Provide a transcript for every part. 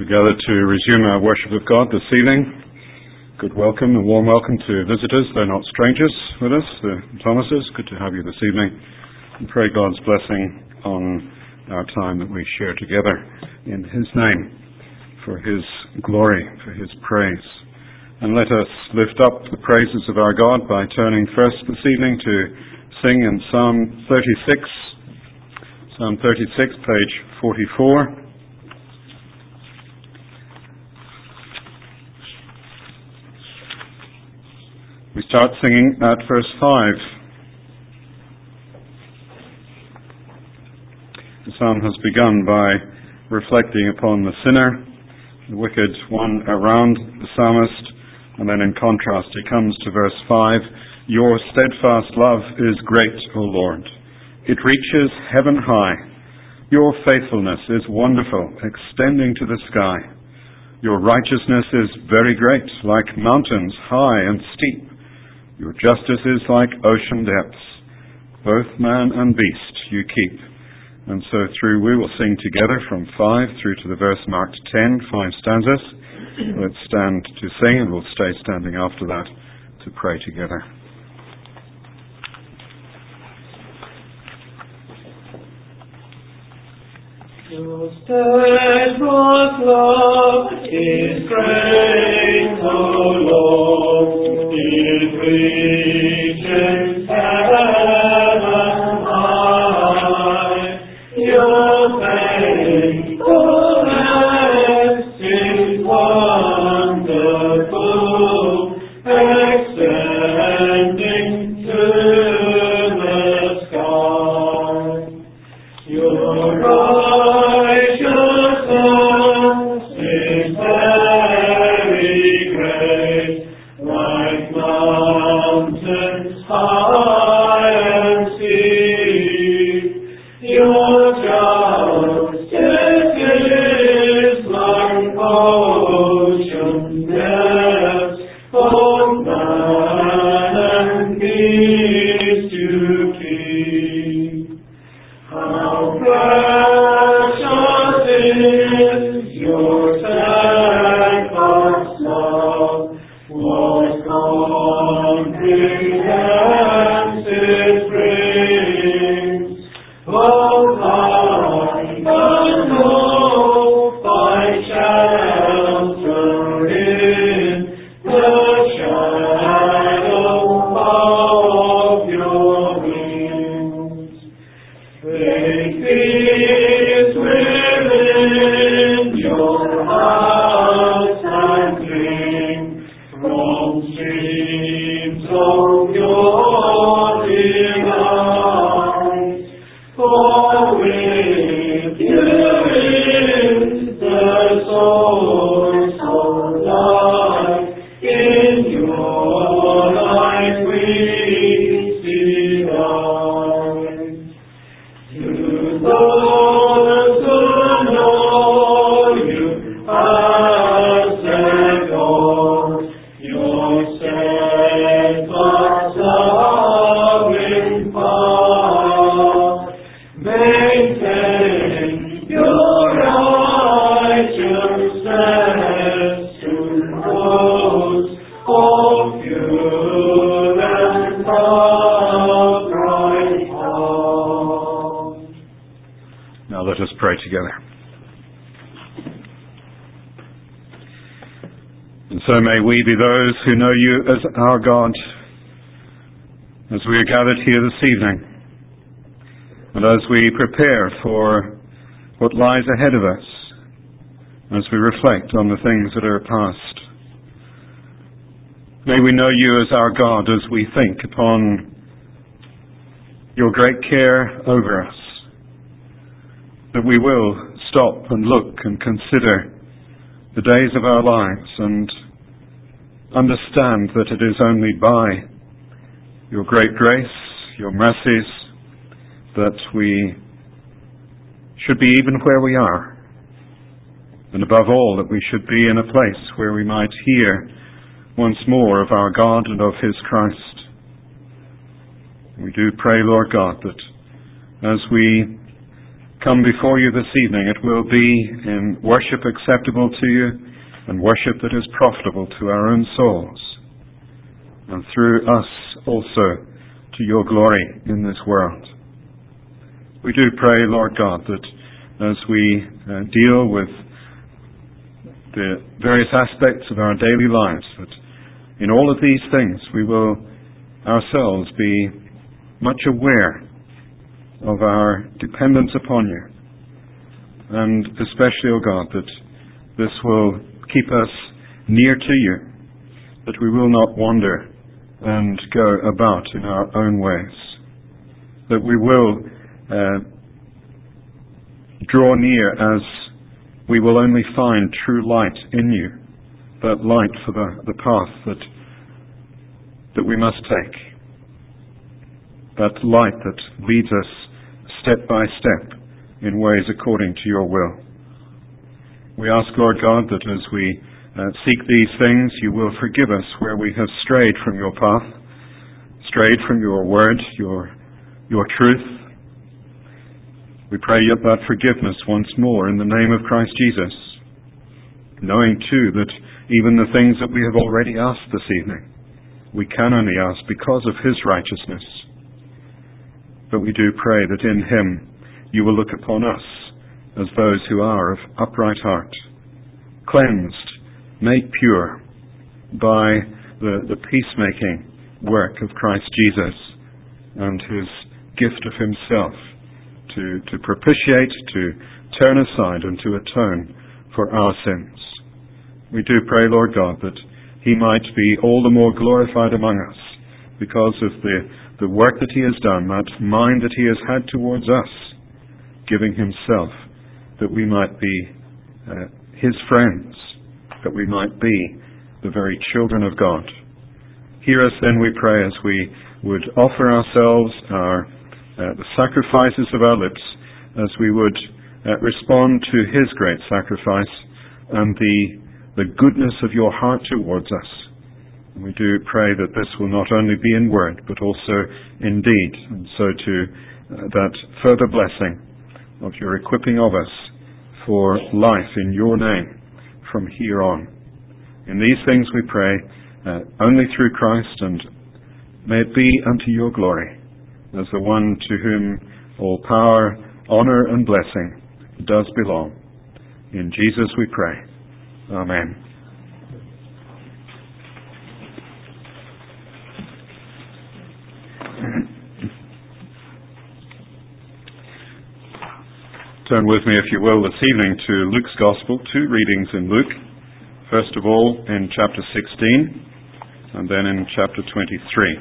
we gather to resume our worship of God this evening, good welcome and warm welcome to visitors. They're not strangers with us, the Thomases. Good to have you this evening. And pray God's blessing on our time that we share together in His name, for His glory, for His praise. And let us lift up the praises of our God by turning first this evening to sing in Psalm 36. Psalm 36, page 44. We start singing at verse 5. The psalm has begun by reflecting upon the sinner, the wicked one around the psalmist, and then in contrast he comes to verse 5. Your steadfast love is great, O Lord. It reaches heaven high. Your faithfulness is wonderful, extending to the sky. Your righteousness is very great, like mountains high and steep. Your justice is like ocean depths. Both man and beast you keep. And so through we will sing together from 5 through to the verse marked 10, 5 stanzas. Let's stand to sing, and we'll stay standing after that to pray together. Your steadfast love is great, O Lord. It reaches heaven high. Your faithfulness is wonderful, extending to the sky. Your righteousness is very great, like mountains high and steep. Your justice is like ocean depths. Both man and beast you keep. How precious is your steadfast love, what comprehensive brings. Both high and low find shelter in the shadow of your wings. Faith is within your heart and cling from streams of your delight. For with you is the source of life. In your light we delight. To those who know you as their God, your steadfast loving power, maintain your righteousness to those of pure and upright heart. Now let us pray together. And so may we be those who know you as our God, as we are gathered here this evening, and as we prepare for what lies ahead of us, as we reflect on the things that are past. May we know you as our God as we think upon your great care over us, that we will stop and look and consider the days of our lives and understand that it is only by your great grace, your mercies, that we should be even where we are. And above all, that we should be in a place where we might hear once more of our God and of His Christ. We do pray, Lord God, that as we come before you this evening, it will be in worship acceptable to you and worship that is profitable to our own souls, and through us also to your glory in this world. We do pray, Lord God, that as we deal with the various aspects of our daily lives, that in all of these things we will ourselves be much aware of our dependence upon you, and especially, O God, that this will keep us near to you, that we will not wander and go about in our own ways, that we will draw near as we will only find true light in you, that light for the path that we must take, that light that leads us step by step in ways according to your will. We ask, Lord God, that as we seek these things, you will forgive us where we have strayed from your path, strayed from your word, your truth. We pray that forgiveness once more in the name of Christ Jesus, knowing too that even the things that we have already asked this evening, we can only ask because of his righteousness. But we do pray that in him you will look upon us as those who are of upright heart, cleansed, made pure by the peacemaking work of Christ Jesus and his gift of himself to propitiate, to turn aside and to atone for our sins. We do pray, Lord God, that he might be all the more glorified among us because of the work that he has done, that mind that he has had towards us, giving himself that we might be his friends, that we might be the very children of God. Hear us then, we pray, as we would offer ourselves, the sacrifices of our lips, as we would respond to his great sacrifice and the goodness of your heart towards us. And we do pray that this will not only be in word, but also in deed, and so to that further blessing of your equipping of us for life in your name from here on. In these things we pray only through Christ, and may it be unto your glory, as the one to whom all power, honor, and blessing does belong. In Jesus we pray. Amen. Turn with me, if you will, this evening to Luke's Gospel, 2 readings in Luke. First of all, in chapter 16, and then in chapter 23.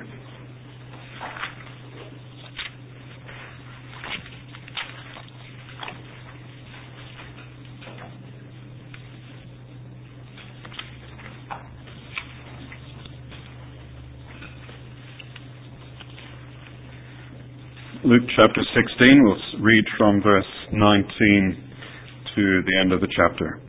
Luke chapter 16, we'll read from verse 19 to the end of the chapter.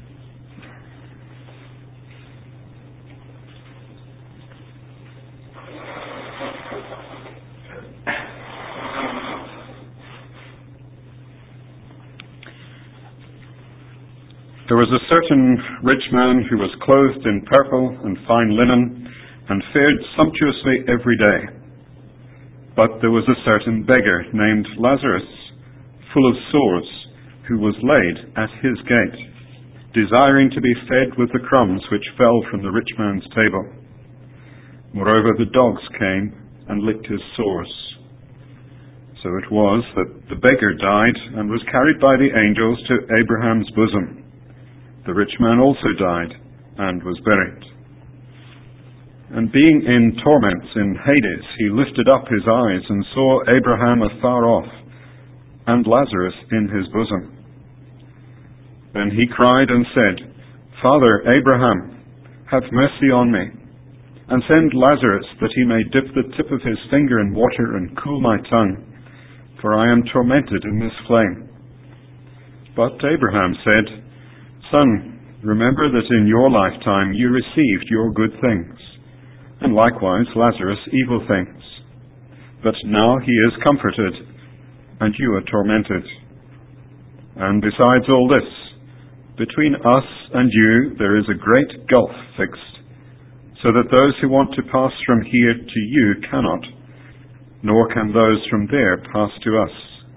There was a certain rich man who was clothed in purple and fine linen and fared sumptuously every day. But there was a certain beggar named Lazarus, full of sores, who was laid at his gate, desiring to be fed with the crumbs which fell from the rich man's table. Moreover, the dogs came and licked his sores. So it was that the beggar died and was carried by the angels to Abraham's bosom. The rich man also died and was buried. And being in torments in Hades, he lifted up his eyes and saw Abraham afar off, and Lazarus in his bosom. Then he cried and said, Father Abraham, have mercy on me, and send Lazarus that he may dip the tip of his finger in water and cool my tongue, for I am tormented in this flame. But Abraham said, Son, remember that in your lifetime you received your good things, and likewise Lazarus evil things. But now he is comforted, and you are tormented. And besides all this, between us and you there is a great gulf fixed, so that those who want to pass from here to you cannot, nor can those from there pass to us."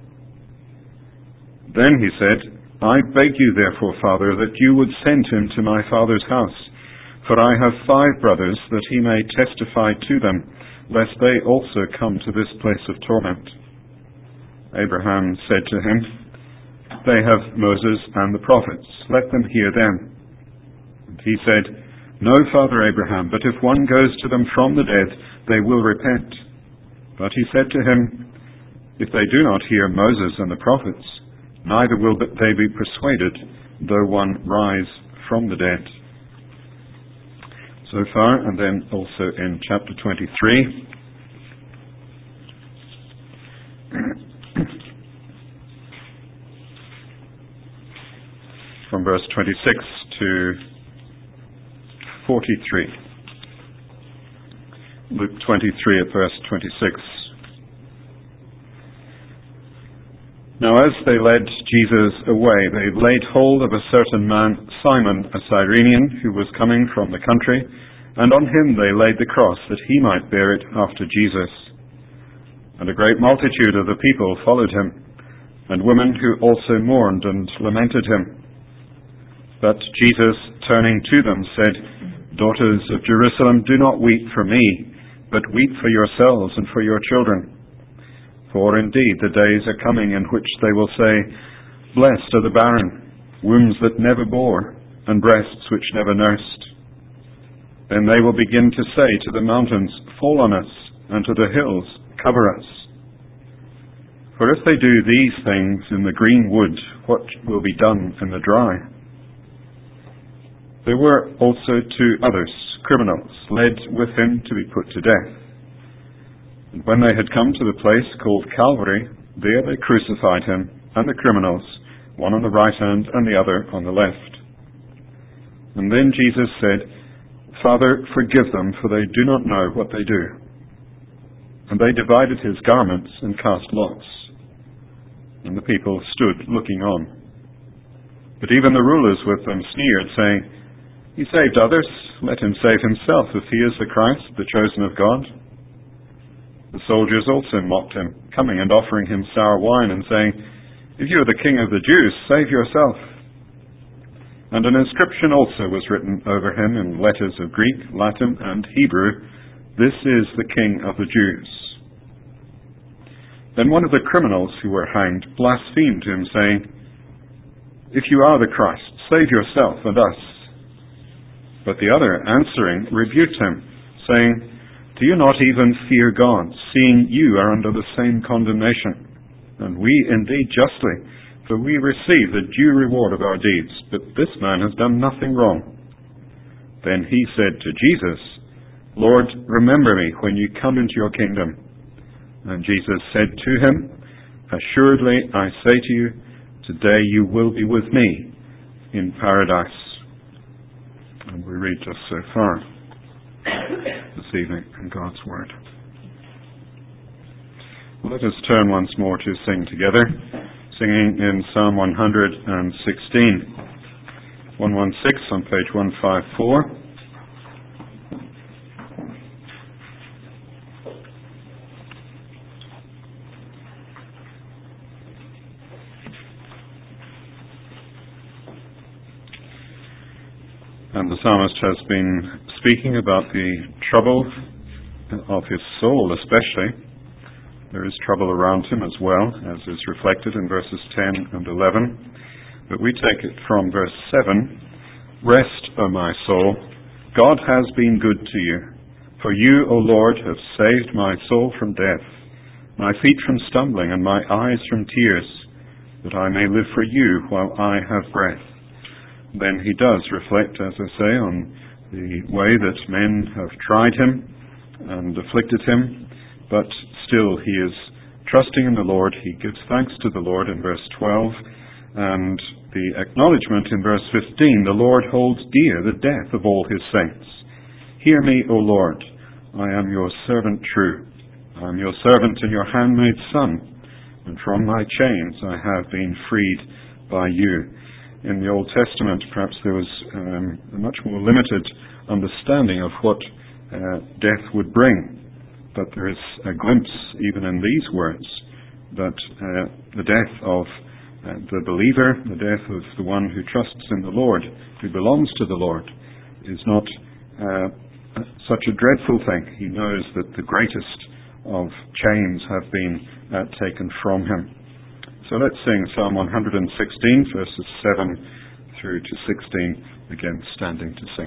Then he said, "I beg you therefore, Father, that you would send him to my father's house, for I have 5 brothers, that he may testify to them, lest they also come to this place of torment." Abraham said to him, "They have Moses and the prophets. Let them hear them." And he said, "No, Father Abraham, but if one goes to them from the dead, they will repent." But he said to him, "If they do not hear Moses and the prophets, neither will they be persuaded, though one rise from the dead." So far, and then also in chapter 23. From verse 26 to 43. Luke 23 at verse 26. "Now as they led Jesus away, they laid hold of a certain man, Simon, a Cyrenian, who was coming from the country, and on him they laid the cross, that he might bear it after Jesus. And a great multitude of the people followed him, and women who also mourned and lamented him. But Jesus, turning to them, said, 'Daughters of Jerusalem, do not weep for me, but weep for yourselves and for your children. For indeed the days are coming in which they will say, Blessed are the barren, wombs that never bore, and breasts which never nursed. Then they will begin to say to the mountains, Fall on us, and to the hills, Cover us. For if they do these things in the green wood, what will be done in the dry?' There were also 2 others, criminals, led with him to be put to death. And when they had come to the place called Calvary, there they crucified him and the criminals, one on the right hand and the other on the left. And then Jesus said, 'Father, forgive them, for they do not know what they do.' And they divided his garments and cast lots. And the people stood looking on. But even the rulers with them sneered, saying, 'He saved others, let him save himself, if he is the Christ, the chosen of God.' The soldiers also mocked him, coming and offering him sour wine, and saying, 'If you are the King of the Jews, save yourself.' And an inscription also was written over him in letters of Greek, Latin, and Hebrew, 'This is the King of the Jews.' Then one of the criminals who were hanged blasphemed him, saying, 'If you are the Christ, save yourself and us.' But the other, answering, rebuked him, saying, 'Do you not even fear God, seeing you are under the same condemnation? And we indeed justly, for we receive the due reward of our deeds, but this man has done nothing wrong.' Then he said to Jesus, 'Lord, remember me when you come into your kingdom.' And Jesus said to him, 'Assuredly I say to you, today you will be with me in paradise.'" And we read just so far this evening in God's Word. Let us turn once more to sing together, singing in Psalm 116. 116 on page 154. And the psalmist has been speaking about the trouble of his soul especially. There is trouble around him as well, as is reflected in verses 10 and 11. But we take it from verse 7. "Rest, O my soul, God has been good to you. For you, O Lord, have saved my soul from death, my feet from stumbling and my eyes from tears, that I may live for you while I have breath." Then he does reflect, as I say, on the way that men have tried him and afflicted him, but still he is trusting in the Lord. He gives thanks to the Lord in verse 12, and the acknowledgement in verse 15, "The Lord holds dear the death of all his saints. Hear me, O Lord, I am your servant true. I am your servant and your handmaid's son, and from my chains I have been freed by you. In the Old Testament, perhaps there was a much more limited understanding of what death would bring. But there is a glimpse, even in these words, that the death of the believer, the death of the one who trusts in the Lord, who belongs to the Lord, is not such a dreadful thing. He knows that the greatest of chains have been taken from him. So let's sing Psalm 116, verses 7 through to 16, again standing to sing.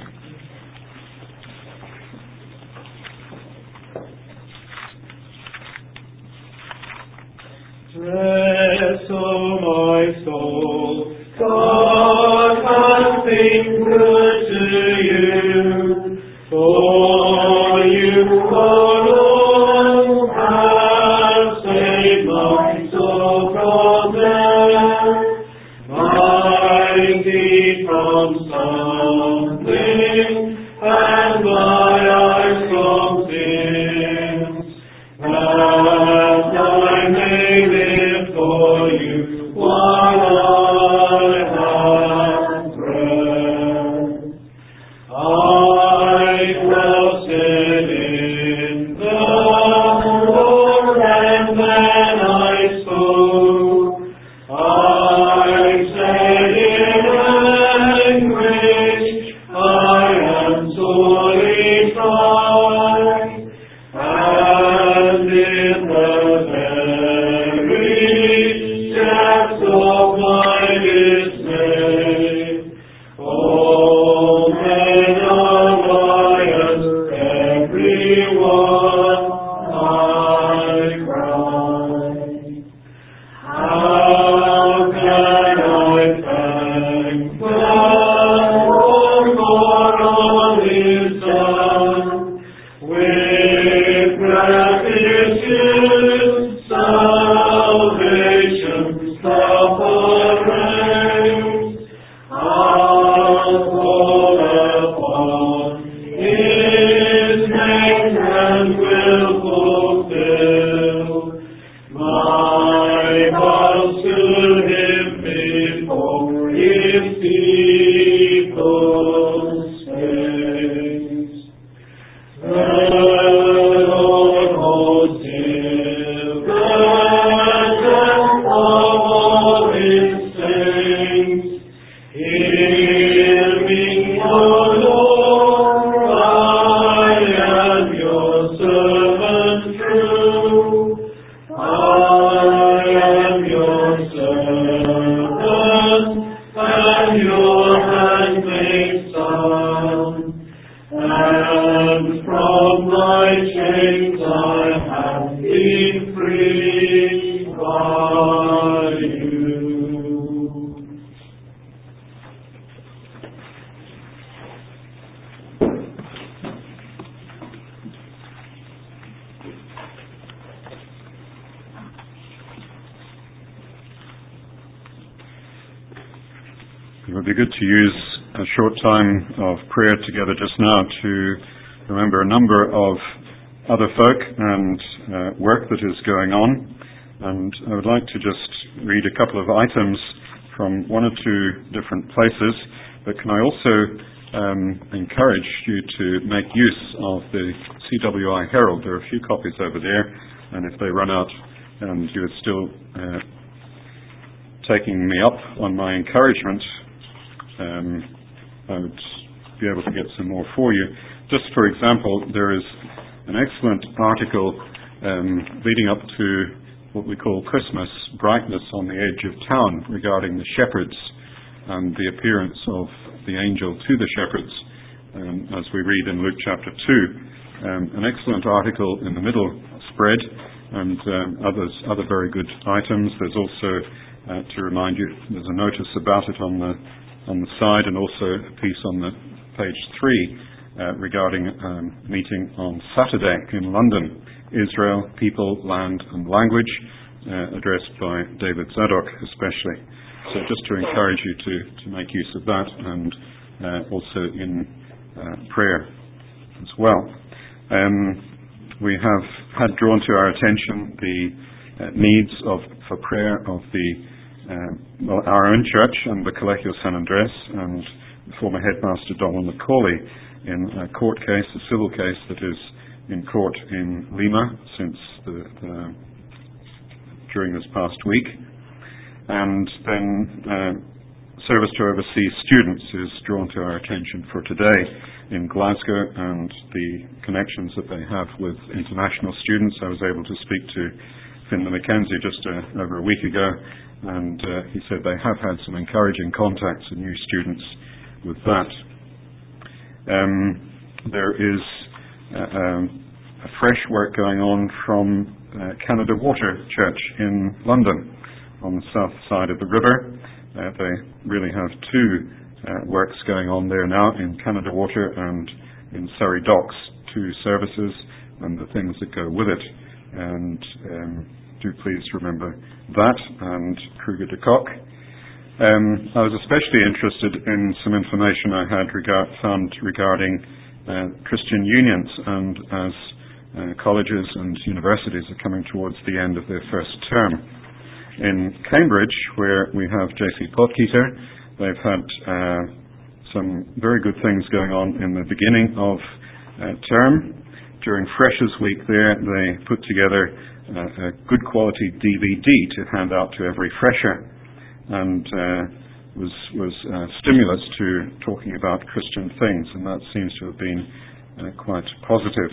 Rest, O my soul, God has been good to you, for you alone have saved my soul from death, mighty from stumbling, and my eyes from sin. And I may live for you while I have breath. I trusted in the Lord, and then I spoke. I said in anguish, I am sorely tried. And in the very depths of my dismay, all men are liars, every one, I cried. How can I thank the Lord for all He's done? With gratitude, salvation, sufferings, I'll call upon His name and will fulfill my vows to Him before His people's face. The Lord holds near the death of all His saints. Hear me, O Lord, I am your servant true. I am your servant, and your handmaid son. And from my chains I have been freed by you. It would be good to use a short time of prayer together just now to remember a number of other folk and work that is going on. And I would like to just read a couple of items from one or two different places. But can I also encourage you to make use of the CWI Herald? There are a few copies over there, and if they run out and you are still taking me up on my encouragement, I would be able to get some more for you. Just for example, there is an excellent article leading up to what we call Christmas, Brightness on the Edge of Town, regarding the shepherds and the appearance of the angel to the shepherds, as we read in Luke chapter 2. An excellent article in the middle spread, and other very good items. There's also, to remind you, there's a notice about it on the side, and also a piece on the page 3 regarding meeting on Saturday in London, Israel, People, Land and Language, addressed by David Zadok especially. So just to encourage you to make use of that, and also in prayer as well. We have had drawn to our attention the needs for prayer of the our own church and the Colegio San Andres, and former headmaster Donald Macaulay in a court case, a civil case that is in court in Lima since during this past week. And then Service to Overseas Students is drawn to our attention for today in Glasgow and the connections that they have with international students. I was able to speak to Finlay Mackenzie just over a week ago, and he said they have had some encouraging contacts and new students with that. There is a fresh work going on from Canada Water Church in London on the south side of the river. They really have two works going on there now in Canada Water and in Surrey Docks, two services and the things that go with it. And do please remember that, and Kruger de Kock. I was especially interested in some information I had found regarding Christian unions, and as colleges and universities are coming towards the end of their first term. In Cambridge, where we have J.C. Potgieter, they've had some very good things going on in the beginning of term. During Freshers Week there, they put together a good quality DVD to hand out to every fresher, and was stimulus to talking about Christian things, and that seems to have been quite positive.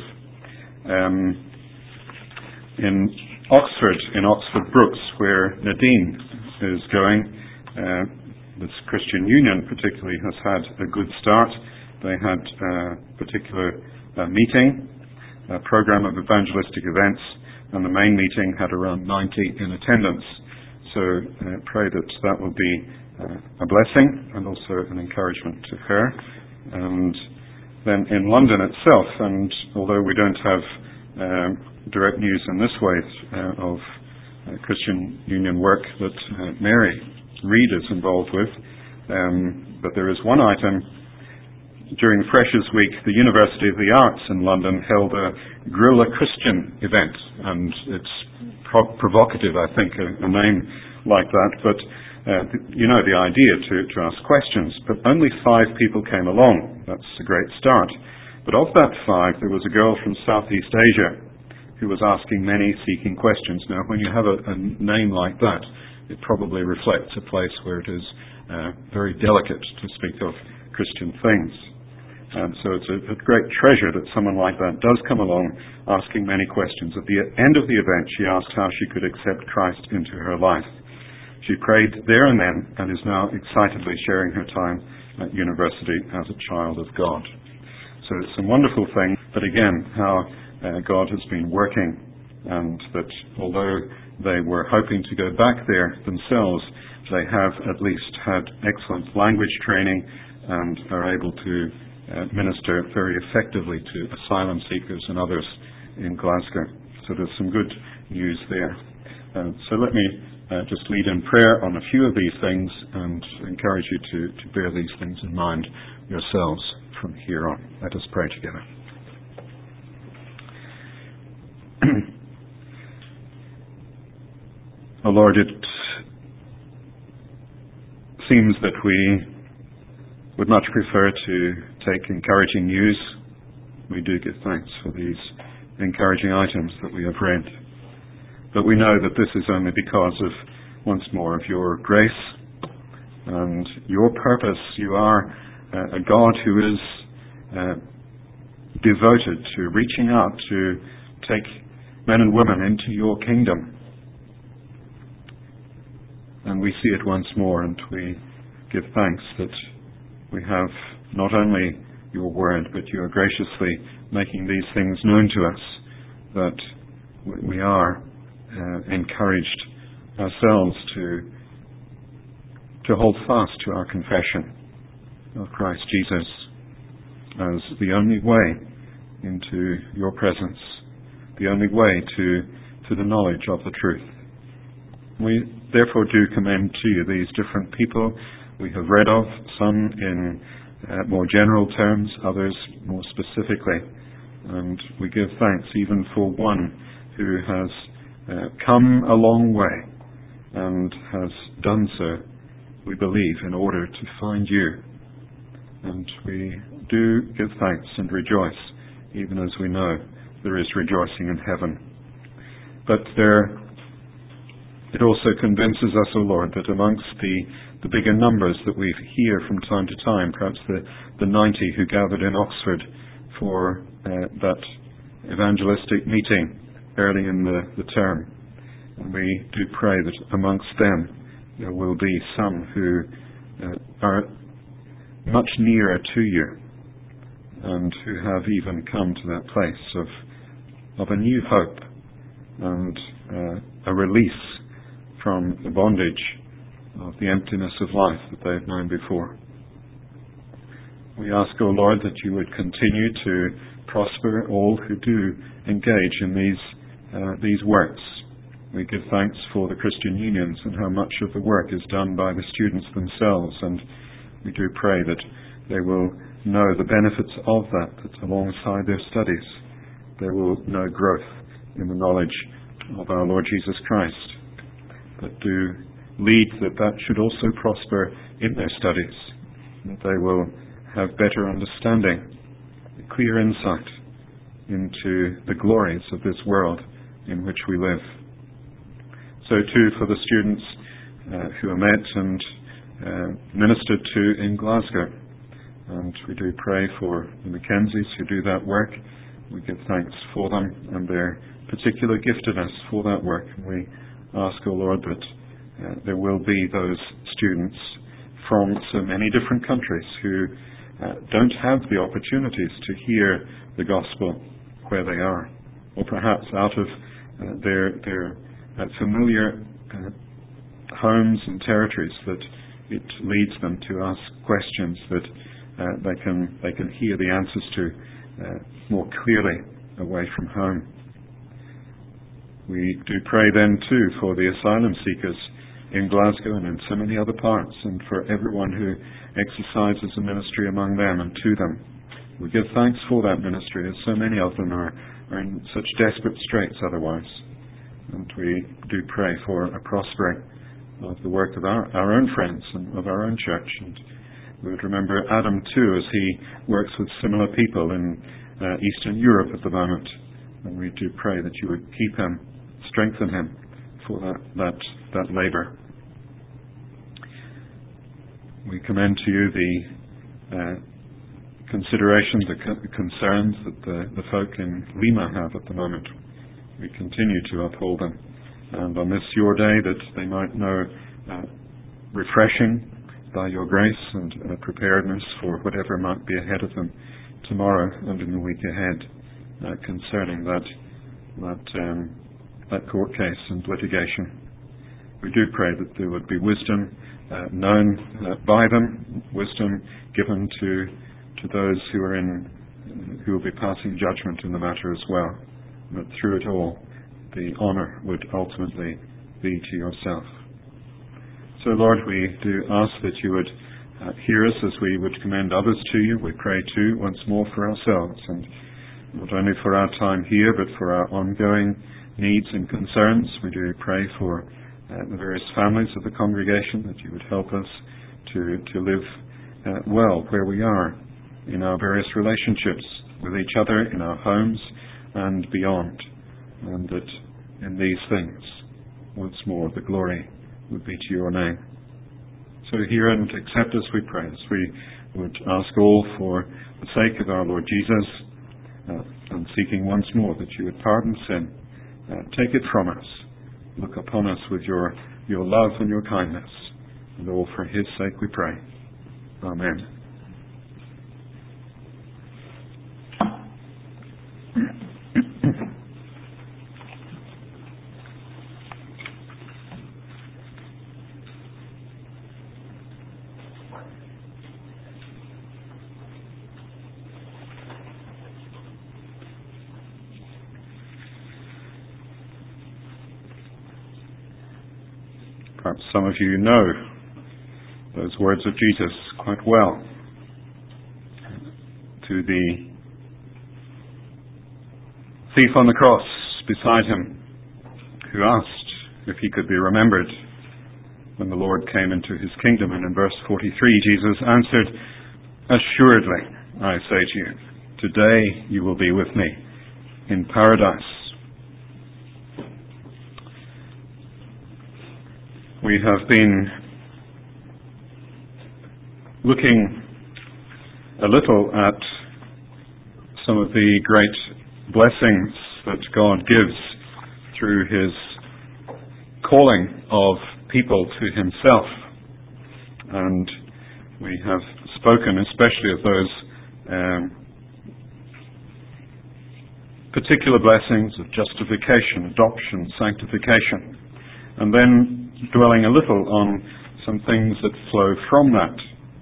In Oxford Brookes, where Nadine is going, this Christian Union particularly has had a good start. They had a particular meeting, a program of evangelistic events, and the main meeting had around 90 in attendance. So pray that will be a blessing and also an encouragement to her. And then in London itself, and although we don't have direct news in this way of Christian Union work that Mary Reid is involved with, but there is one item. During Freshers Week, the University of the Arts in London held a Guerrilla Christian event, and it's provocative, I think, a name like that, but the idea to ask questions. But only 5 people came along. That's a great start. But of that 5, there was a girl from Southeast Asia who was asking many seeking questions. Now, when you have a name like that, it probably reflects a place where it is very delicate to speak of Christian things. And so it's a great treasure that someone like that does come along asking many questions. At the end of the event, she asked how she could accept Christ into her life. She prayed there and then, and is now excitedly sharing her time at university as a child of God. So it's a wonderful thing, but again, how God has been working, and that although they were hoping to go back there themselves, they have at least had excellent language training and are able to minister very effectively to asylum seekers and others in Glasgow. So there's some good news there. So let me just lead in prayer on a few of these things and encourage you to bear these things in mind yourselves from here on. Let us pray together. Oh Lord, it seems that we would much prefer to take encouraging news. We do give thanks for these encouraging items that we have read. But we know that this is only because of, once more, of your grace and your purpose. You are a God who is devoted to reaching out to take men and women into your kingdom. And we see it once more, and we give thanks that we have not only your word, but you are graciously making these things known to us, that we are encouraged ourselves to hold fast to our confession of Christ Jesus as the only way into your presence, the only way to the knowledge of the truth. We therefore do commend to you these different people we have read of, some in more general terms, others more specifically. And we give thanks even for one who has come a long way and has done so, we believe, in order to find you. And we do give thanks and rejoice, even as we know there is rejoicing in heaven. But it also convinces us, O Lord, that amongst the bigger numbers that we hear from time to time, perhaps the 90 who gathered in Oxford for that evangelistic meeting early in the term, and we do pray that amongst them there will be some who are much nearer to you and who have even come to that place of a new hope and a release from the bondage of the emptiness of life that they have known before. We ask, O Lord, that you would continue to prosper all who do engage in these works. We give thanks for the Christian unions and how much of the work is done by the students themselves, and we do pray that they will know the benefits of that alongside their studies they will know growth in the knowledge of our Lord Jesus Christ, but do lead that should also prosper in their studies, that they will have better understanding, clear insight into the glories of this world in which we live. So too for the students who are met and ministered to in Glasgow. And we do pray for the Mackenzies who do that work. We give thanks for them and their particular giftedness for that work. And we ask, O Lord, that there will be those students from so many different countries who don't have the opportunities to hear the gospel where they are, or perhaps out of their familiar homes and territories, that it leads them to ask questions that they can hear the answers to more clearly away from home. We do pray then too for the asylum seekers in Glasgow and in so many other parts, and for everyone who exercises a ministry among them and to them. We give thanks for that ministry, as so many of them are in such desperate straits otherwise. And we do pray for a prospering of the work of our own friends and of our own church. And we would remember Adam too, as he works with similar people in Eastern Europe at the moment. And we do pray that you would keep him, strengthen him for that labour. We commend to you the considerations, the concerns that the folk in Lima have at the moment. We continue to uphold them. And on this your day, that they might know refreshing by your grace and preparedness for whatever might be ahead of them tomorrow and in the week ahead concerning that court case and litigation. We do pray that there would be wisdom known by them, wisdom given to those who will be passing judgment in the matter as well. But through it all, the honour would ultimately be to yourself. So, Lord, we do ask that you would hear us as we would commend others to you. We pray too once more for ourselves, and not only for our time here, but for our ongoing needs and concerns. We do pray for the various families of the congregation, that you would help us to live well where we are in our various relationships with each other, in our homes and beyond, and that in these things, once more, the glory would be to your name. So hear and accept us, we pray, as we would ask all for the sake of our Lord Jesus, and seeking once more that you would pardon sin, take it from us, look upon us with your love and your kindness, and all for his sake we pray. Amen. Perhaps some of you know those words of Jesus quite well. To the thief on the cross beside him, who asked if he could be remembered when the Lord came into his kingdom. And in verse 43, Jesus answered, "Assuredly, I say to you, today you will be with me in paradise." We have been looking a little at some of the great blessings that God gives through his calling of people to himself. And we have spoken especially of those particular blessings of justification, adoption, sanctification, and then dwelling a little on some things that flow from that.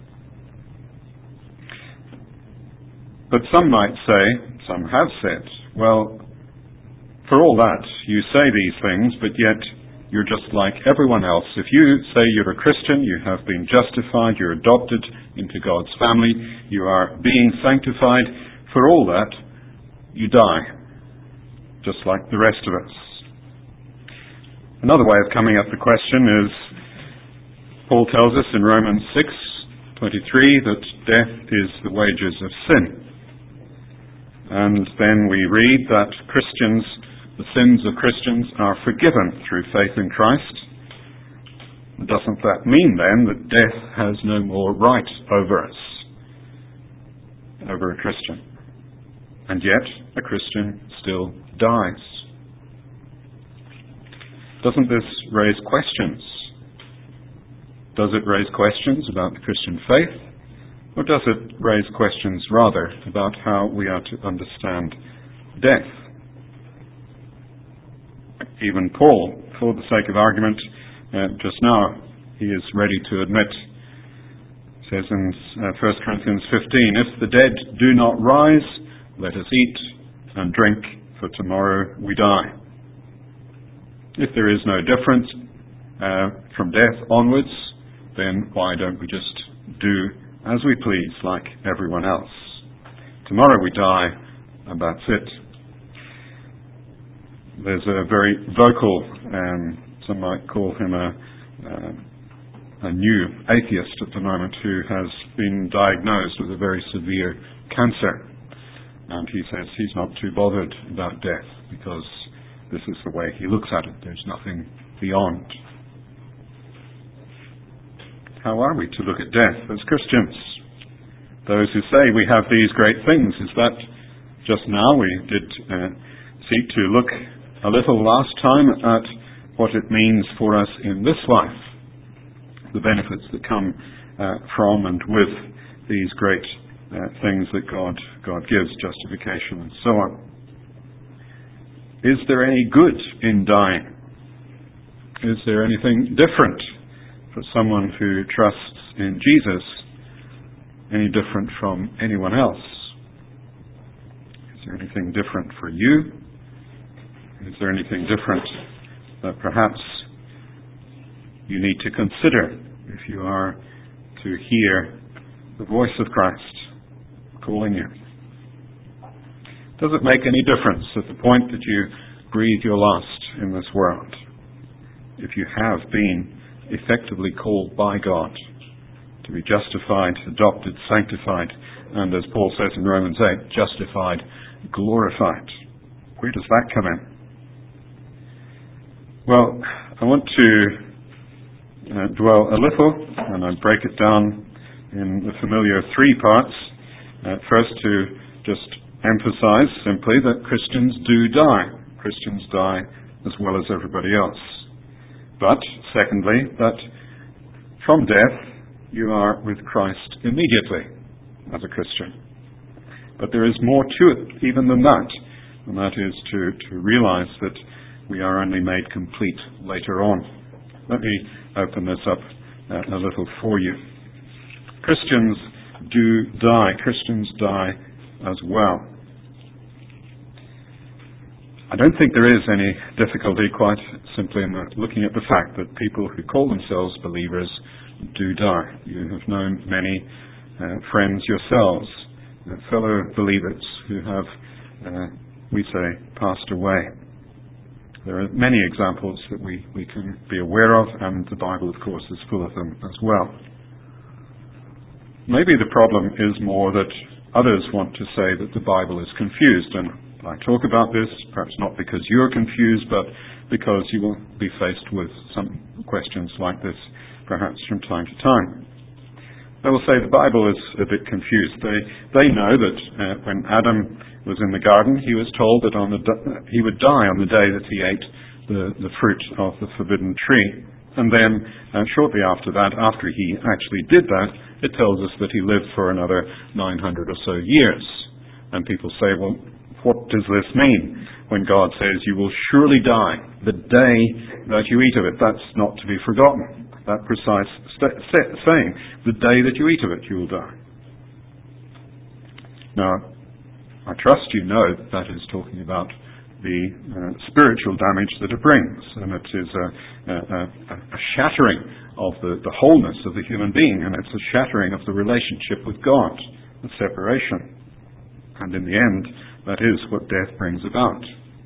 But some might say, some have said, well, for all that, you say these things, but yet you're just like everyone else. If you say you're a Christian, you have been justified, you're adopted into God's family, you are being sanctified, for all that, you die, just like the rest of us. Another way of coming at the question is, Paul tells us in Romans 6:23 that death is the wages of sin. And then we read that Christians, the sins of Christians, are forgiven through faith in Christ. Doesn't that mean then that death has no more right over us, over a Christian? And yet, a Christian still dies. Doesn't this raise questions? Does it raise questions about the Christian faith? Or does it raise questions rather about how we are to understand death? Even Paul, for the sake of argument, just now, he is ready to admit, says in 1 Corinthians 15, "If the dead do not rise, let us eat and drink, for tomorrow we die." If there is no difference from death onwards, then why don't we just do as we please like everyone else? Tomorrow we die, and that's it. There's a very vocal, some might call him a new atheist at the moment, who has been diagnosed with a very severe cancer. And he says he's not too bothered about death because this is the way he looks at it. There's nothing beyond. How are we to look at death as Christians? Those who say we have these great things, is that just now? We did seek to look a little last time at what it means for us in this life, the benefits that come from and with these great things that God gives, justification and so on. Is there any good in dying? Is there anything different for someone who trusts in Jesus, any different from anyone else? Is there anything different for you? Is there anything different that perhaps you need to consider if you are to hear the voice of Christ calling you? Does it make any difference at the point that you breathe your last in this world, if you have been effectively called by God to be justified, adopted, sanctified, and as Paul says in Romans 8, justified, glorified? Where does that come in? Well, I want to dwell a little, and I break it down in the familiar three parts. First, to just emphasize simply that Christians do die. Christians die as well as everybody else. But, secondly, that from death you are with Christ immediately as a Christian. But there is more to it even than that, and that is to realize that we are only made complete later on. Let me open this up a little for you. Christians do die. Christians die as well. I don't think there is any difficulty quite simply in looking at the fact that people who call themselves believers do die. You have known many friends yourselves, fellow believers who have, we say, passed away. There are many examples that we can be aware of, and the Bible, of course, is full of them as well. Maybe the problem is more that others want to say that the Bible is confused, and I talk about this, perhaps not because you're confused, but because you will be faced with some questions like this, perhaps from time to time. They will say the Bible is a bit confused. They know that when Adam was in the garden, he was told that he would die on the day that he ate the fruit of the forbidden tree. And then shortly after that, after he actually did that, it tells us that he lived for another 900 or so years. And people say, well, what does this mean when God says you will surely die the day that you eat of it? That's not to be forgotten. That precise saying, the day that you eat of it, you will die. Now, I trust you know that is talking about the spiritual damage that it brings, and it is a shattering of the wholeness of the human being, and it's a shattering of the relationship with God, the separation. And in the end, that is what death brings about.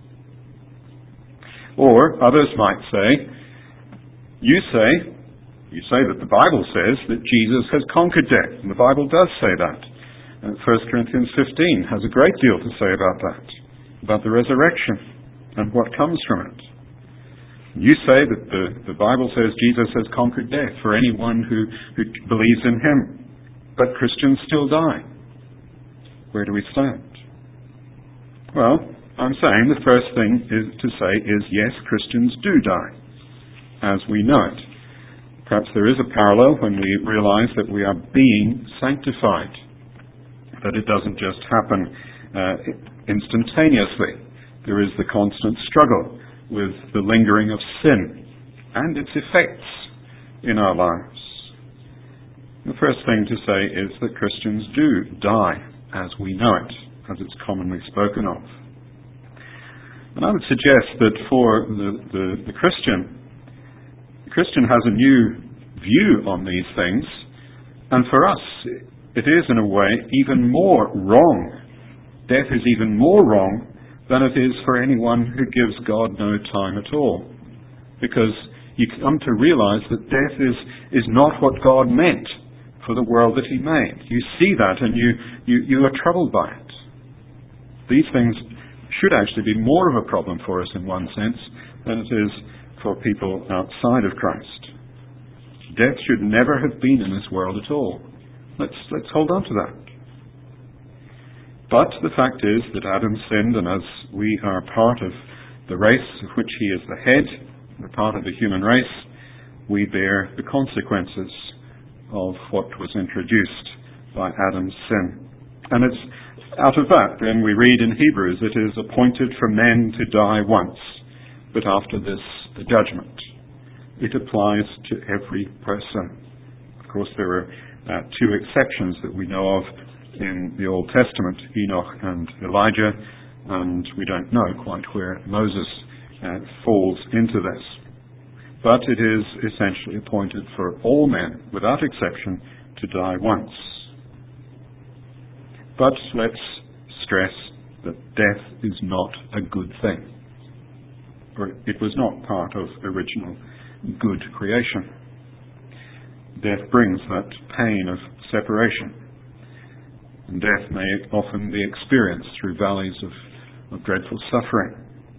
Or others might say, you say that the Bible says that Jesus has conquered death, and the Bible does say that. 1 Corinthians 15 has a great deal to say about that, about the resurrection and what comes from it. You say that the Bible says Jesus has conquered death for anyone who believes in him, but Christians still die. Where do we stand? Well, I'm saying the first thing to say is yes, Christians do die, as we know it. Perhaps there is a parallel when we realize that we are being sanctified, that it doesn't just happen instantaneously. There is the constant struggle with the lingering of sin and its effects in our lives. The first thing to say is that Christians do die as we know it, as it's commonly spoken of. And I would suggest that for the Christian has a new view on these things, and for us it is in a way even more wrong. Death is even more wrong than it is for anyone who gives God no time at all, because you come to realize that death is not what God meant for the world that he made. You see that and you are troubled by it. These things should actually be more of a problem for us in one sense than it is for people outside of Christ. Death should never have been in this world at all. Let's hold on to that. But the fact is that Adam sinned, and as we are part of the race of which he is the head, we're part of the human race, we bear the consequences of what was introduced by Adam's sin. And it's out of that, then we read in Hebrews, it is appointed for men to die once, but after this, the judgment. It applies to every person. Of course, there are two exceptions that we know of in the Old Testament, Enoch and Elijah, and we don't know quite where Moses falls into this. But it is essentially appointed for all men, without exception, to die once. But let's stress that death is not a good thing. Or it was not part of original good creation. Death brings that pain of separation. And death may often be experienced through valleys of dreadful suffering.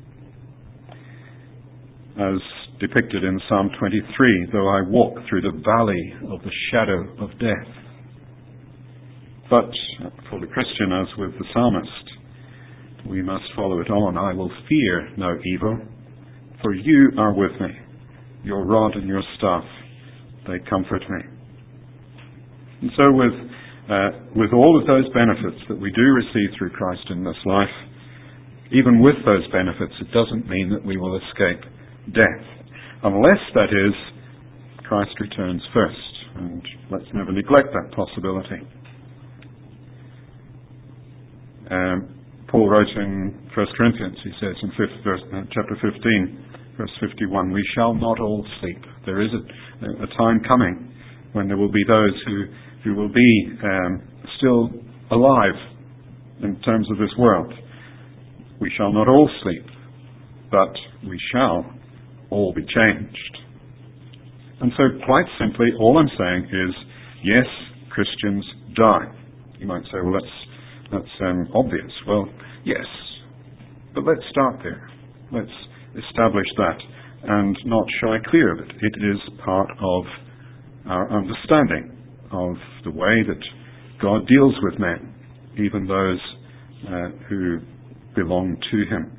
As depicted in Psalm 23, though I walk through the valley of the shadow of death. But for the Christian, as with the psalmist, we must follow it on. I will fear no evil, for you are with me. Your rod and your staff, they comfort me. And so with all of those benefits that we do receive through Christ in this life, even with those benefits, it doesn't mean that we will escape death. Unless, that is, Christ returns first. And let's never neglect that possibility. Paul wrote in 1 Corinthians, he says in chapter 15, verse 51, we shall not all sleep. There is a time coming when there will be those who will be still alive in terms of this world. We shall not all sleep, but we shall all be changed. And so, quite simply, all I'm saying is, yes, Christians die. You might say, well, that's obvious. Well, yes, but let's start there. Let's establish that and not shy clear of it. It is part of our understanding of the way that God deals with men, even those who belong to Him.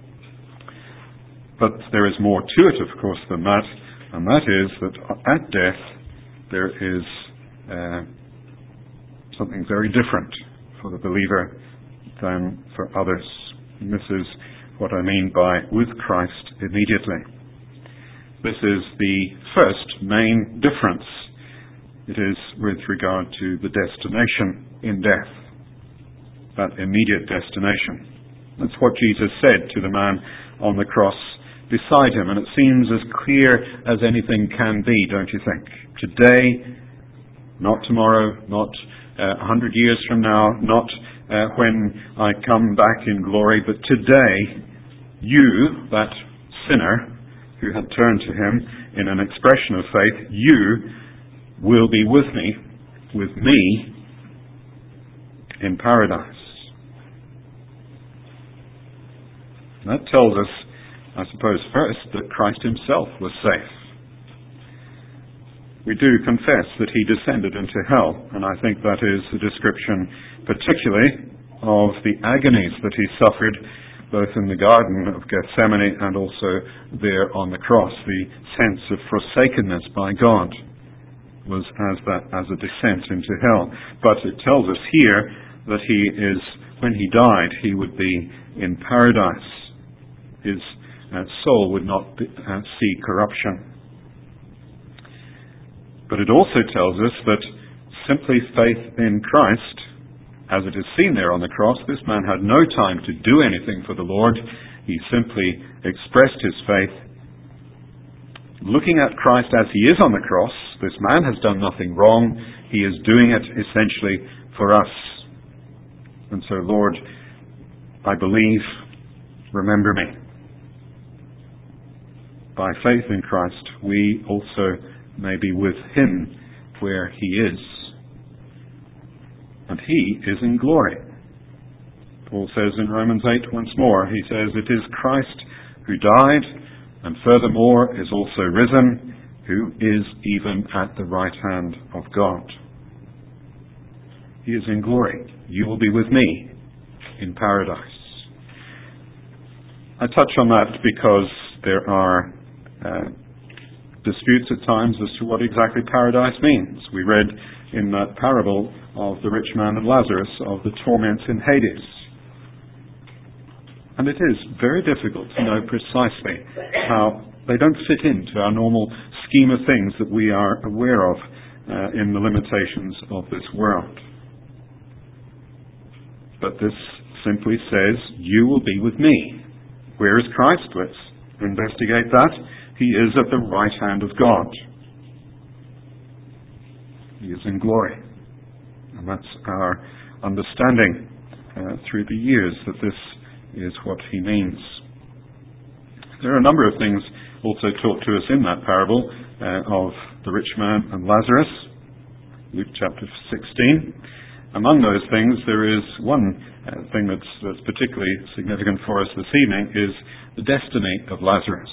But there is more to it, of course, than that, and that is that at death there is something very different for the believer than for others. And this is what I mean by with Christ immediately. This is the first main difference. It is with regard to the destination in death, that immediate destination. That's what Jesus said to the man on the cross beside him, and it seems as clear as anything can be, don't you think? Today, not tomorrow, not 100 years from now, not when I come back in glory, but today, you, that sinner who had turned to Him in an expression of faith, you will be with me in paradise. And that tells us, I suppose, first, that Christ Himself was safe. We do confess that He descended into hell, and I think that is a description particularly of the agonies that He suffered both in the Garden of Gethsemane and also there on the cross. The sense of forsakenness by God was as a descent into hell. But it tells us here that when He died, He would be in paradise. His soul would not see corruption. But it also tells us that simply faith in Christ, as it is seen there on the cross, this man had no time to do anything for the Lord. He simply expressed his faith. Looking at Christ as He is on the cross, this man has done nothing wrong. He is doing it essentially for us. And so, Lord, I believe, remember me. By faith in Christ, we also may be with Him where He is. And He is in glory. Paul says in Romans 8 once more, he says, it is Christ who died, and furthermore is also risen, who is even at the right hand of God. He is in glory. You will be with me in paradise. I touch on that because there are disputes at times as to what exactly paradise means. We read in that parable of the rich man and Lazarus of the torments in Hades. And it is very difficult to know precisely how they don't fit into our normal scheme of things that we are aware of in the limitations of this world. But this simply says, you will be with me. Where is Christ? Let's investigate that. He is at the right hand of God. He is in glory. And that's our understanding through the years, that this is what He means. There are a number of things also taught to us in that parable of the rich man and Lazarus, Luke chapter 16. Among those things, there is one thing that's particularly significant for us this evening, is the destiny of Lazarus.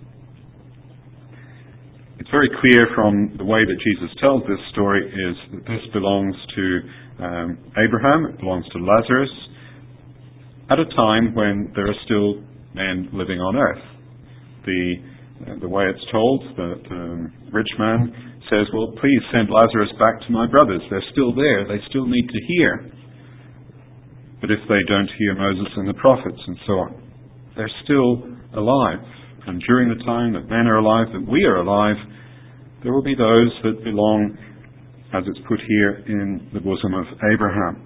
It's very clear from the way that Jesus tells this story is that this belongs to Abraham, it belongs to Lazarus, at a time when there are still men living on earth. The way it's told, the rich man says, well, please send Lazarus back to my brothers. They're still there. They still need to hear. But if they don't hear Moses and the prophets and so on, they're still alive. And during the time that men are alive, that we are alive, there will be those that belong, as it's put here, in the bosom of Abraham.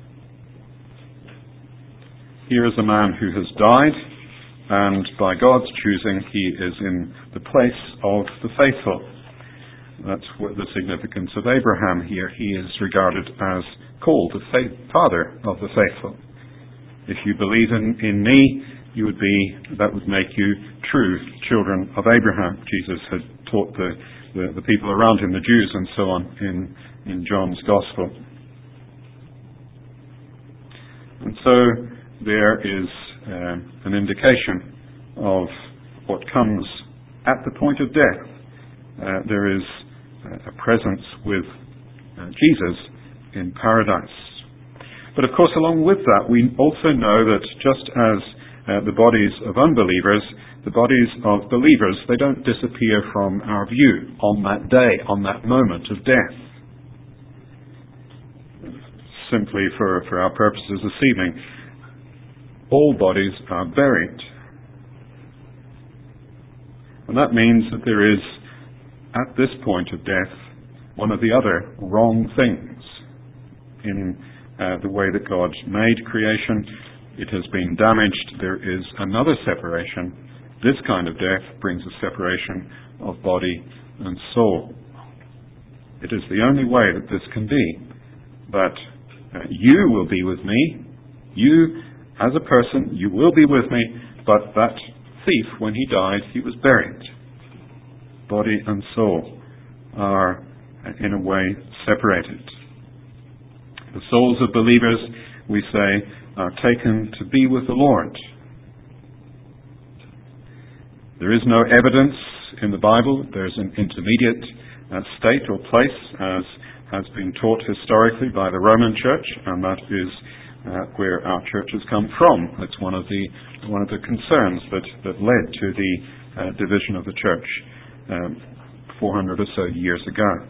Here is a man who has died, and by God's choosing, he is in the place of the faithful. That's what the significance of Abraham here. He is regarded as called the father of the faithful. If you believe in me, that would make you true children of Abraham. Jesus had taught the people around him, the Jews and so on, in John's Gospel. And so there is an indication of what comes at the point of death. There is a presence with Jesus in paradise. But of course, along with that, we also know that just as the bodies of unbelievers, the bodies of believers, they don't disappear from our view on that day, on that moment of death. Simply for our purposes this evening, all bodies are buried. And that means that there is, at this point of death, one of the other wrong things in the way that God made creation. It has been damaged. There is another separation. This kind of death brings a separation of body and soul. It is the only way that this can be. But you will be with me. You, as a person, you will be with me. But that thief, when he died, he was buried. Body and soul are, in a way, separated. The souls of believers, we say, are taken to be with the Lord. There is no evidence in the Bible that there's an intermediate state or place, as has been taught historically by the Roman Church, and that is where our church has come from. It's one of the concerns that led to the division of the church 400 or so years ago.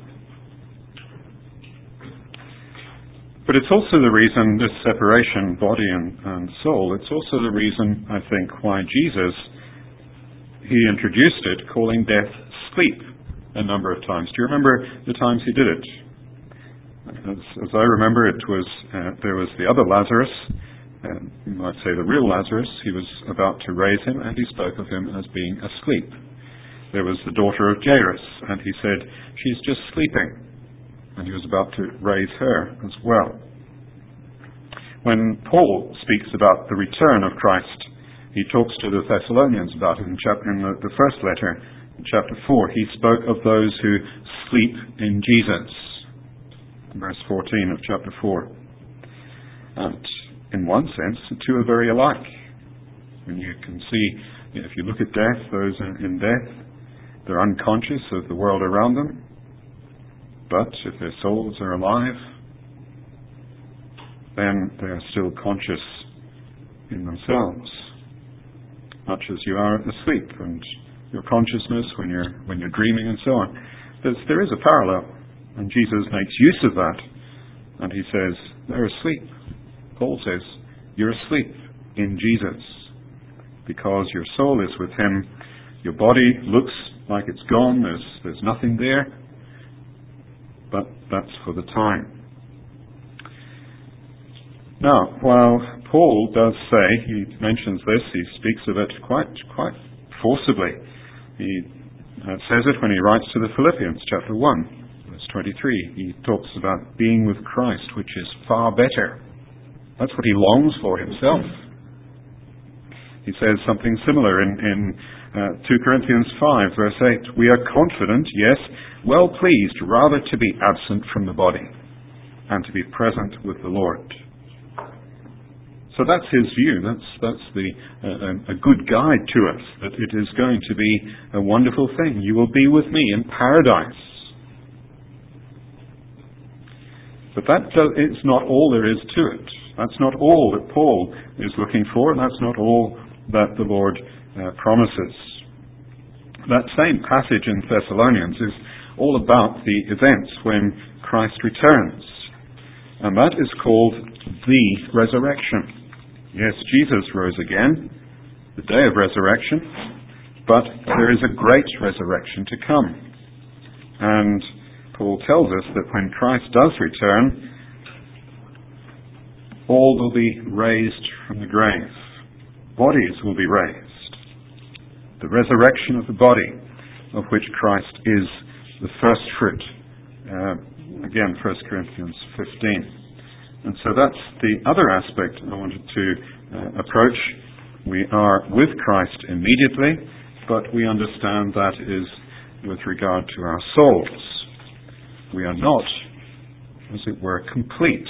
But it's also the reason, this separation, body and soul, it's also the reason, I think, why Jesus, he introduced it, calling death sleep a number of times. Do you remember the times he did it? As I remember, it was there was the other Lazarus, you might say the real Lazarus. He was about to raise him, and he spoke of him as being asleep. There was the daughter of Jairus, and he said, she's just sleeping. And he was about to raise her as well. When Paul speaks about the return of Christ, he talks to the Thessalonians about it in the first letter, in chapter 4. He spoke of those who sleep in Jesus. Verse 14 of chapter 4. And in one sense, the two are very alike. And you can see, if you look at death, those in death, they're unconscious of the world around them. But if their souls are alive, then they are still conscious in themselves, much as you are asleep, and your consciousness when you're dreaming and so on. There is a parallel, and Jesus makes use of that, and he says, they're asleep. Paul says, you're asleep in Jesus, because your soul is with him. Your body looks like it's gone, there's nothing there, but that's for the time. Now, while Paul does say, he mentions this, he speaks of it quite forcibly. He says it when he writes to the Philippians, chapter 1, verse 23. He talks about being with Christ, which is far better. That's what he longs for himself. He says something similar in 2 Corinthians 5, verse 8. We are confident, yes, well pleased, rather to be absent from the body and to be present with the Lord. So that's his view. That's a good guide to us, that it is going to be a wonderful thing. You will be with me in paradise. But that is not all there is to it. That's not all that Paul is looking for, and that's not all that the Lord promises. That same passage in Thessalonians is all about the events when Christ returns. And that is called the resurrection. Yes, Jesus rose again, the day of resurrection, but there is a great resurrection to come. And Paul tells us that when Christ does return, all will be raised from the grave. Bodies will be raised. The resurrection of the body, of which Christ is the first fruit. Again, 1 Corinthians 15. And so that's the other aspect I wanted to approach We are with Christ immediately, but we understand that is with regard to our souls. We are not, as it were, complete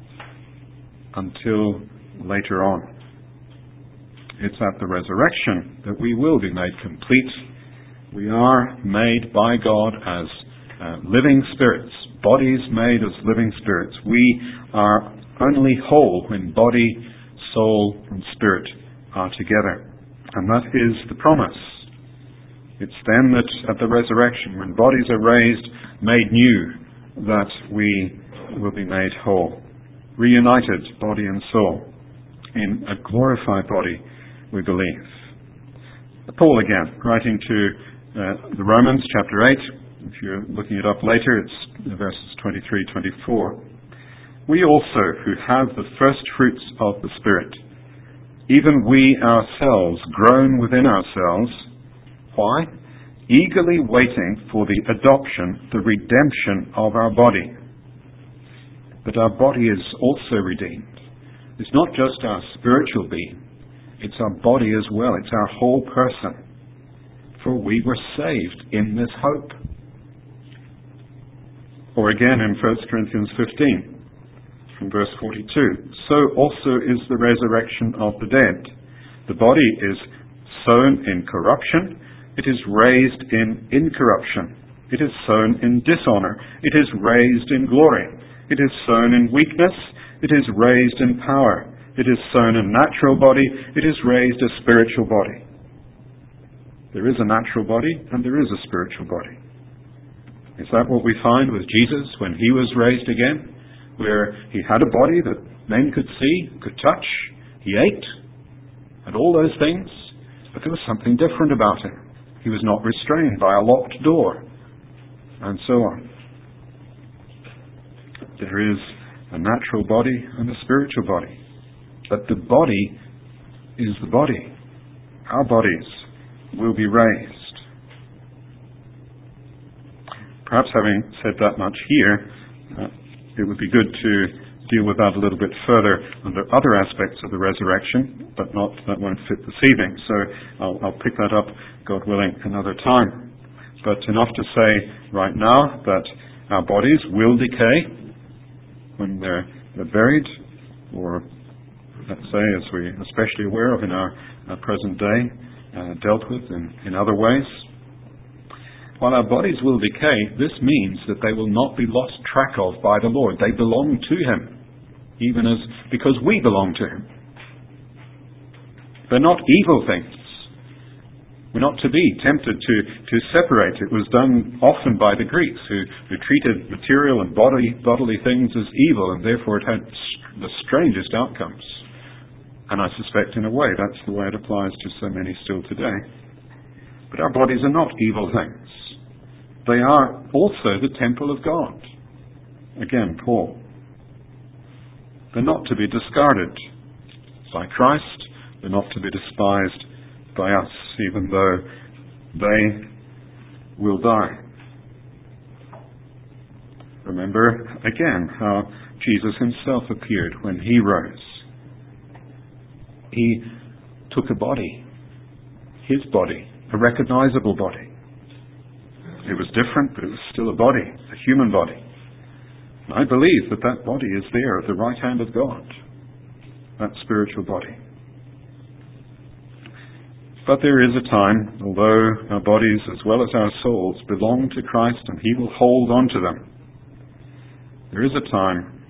until later on. It's at the resurrection that we will be made complete. We are made by God as living spirits, bodies made as living spirits. We are only whole when body, soul, and spirit are together. And that is the promise. It's then that at the resurrection, when bodies are raised, made new, that we will be made whole. Reunited, body and soul, in a glorified body, we believe. Paul again, writing to the Romans, chapter 8, if you're looking it up later, it's verses 23, 24. We also, who have the first fruits of the Spirit, even we ourselves groan within ourselves. Why? Eagerly waiting for the adoption, the redemption of our body. But our body is also redeemed. It's not just our spiritual being, it's our body as well. It's our whole person. For we were saved in this hope. Or again in 1 Corinthians 15, from verse 42, so also is the resurrection of the dead. The body is sown in corruption, it is raised in incorruption. It is sown in dishonor, it is raised in glory. It is sown in weakness, it is raised in power. It is sown a natural body, it is raised a spiritual body. There is a natural body and there is a spiritual body. Is that what we find with Jesus when he was raised again? Where he had a body that men could see, could touch, he ate, and all those things, but there was something different about him. He was not restrained by a locked door, and so on. There is a natural body and a spiritual body. But the body is the body. Our bodies will be raised. Perhaps having said that much here, it would be good to deal with that a little bit further under other aspects of the resurrection, but that won't fit this evening. So I'll pick that up, God willing, another time. But enough to say right now that our bodies will decay when they're buried, or let's say, as we're especially aware of in our present day, dealt with in other ways. While our bodies will decay, this means that they will not be lost track of by the Lord. They belong to him, because we belong to him. They're not evil things. We're not to be tempted to separate. It was done often by the Greeks, who treated material and bodily things as evil, and therefore it had the strangest outcomes. And I suspect in a way that's the way it applies to so many still today. But our bodies are not evil things. They are also the temple of God. Again, Paul. They're not to be discarded by Christ. They're not to be despised by us, even though they will die. Remember again how Jesus himself appeared when he rose. He took a body, his body, a recognizable body. It was different, but it was still a body, a human body. And I believe that body is there at the right hand of God, that spiritual body. But there is a time, although our bodies as well as our souls belong to Christ and he will hold on to them, there is a time.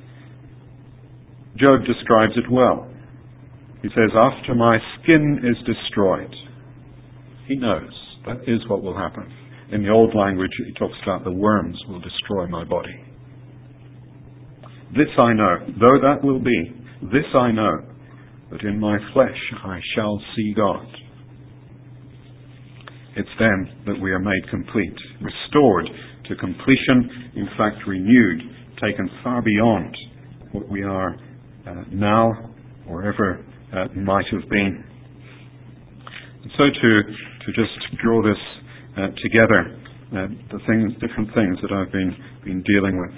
Job describes it well. He says, after my skin is destroyed. He knows that is what will happen. In the old language, he talks about the worms will destroy my body. This I know, though that will be, this I know, that in my flesh I shall see God. It's then that we are made complete, restored to completion, in fact renewed, taken far beyond what we are now or ever might have been. And so to just draw this together, different things that I've been dealing with.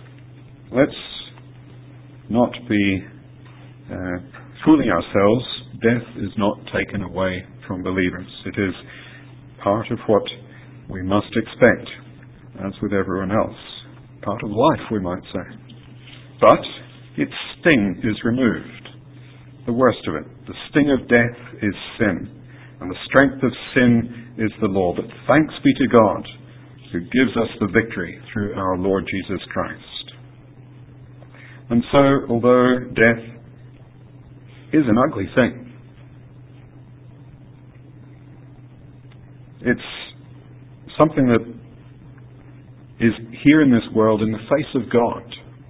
Let's not be fooling ourselves death is not taken away from believers. It is part of what we must expect, as with everyone else. Part of life, we might say. But its sting is removed. The worst of it. The sting of death is sin, and the strength of sin is the law. But thanks be to God, who gives us the victory through our Lord Jesus Christ. And so, although death is an ugly thing, it's something that is here in this world in the face of God.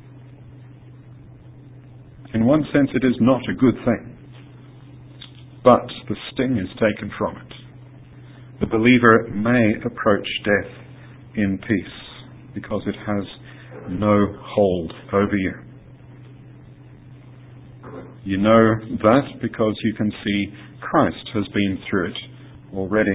In one sense, it is not a good thing, but the sting is taken from it. The believer may approach death in peace because it has no hold over you. You know that because you can see Christ has been through it already.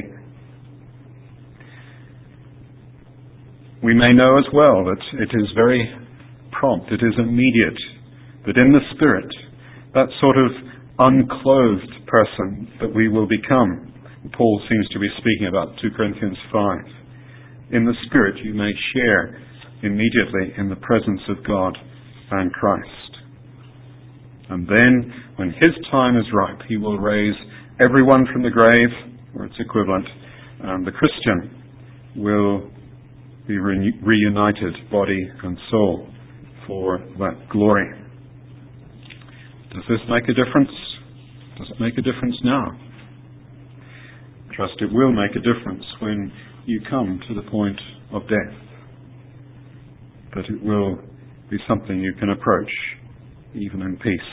We may know as well that it is very prompt, it is immediate, that in the Spirit, that sort of unclothed person that we will become, Paul seems to be speaking about 2 Corinthians 5. In the Spirit you may share immediately in the presence of God and Christ. And then, when His time is ripe, He will raise everyone from the grave, or its equivalent, and the Christian will be reunited, body and soul, for that glory. Does this make a difference? Does it make a difference now? I trust it will make a difference when you come to the point of death. That it will be something you can approach, even in peace.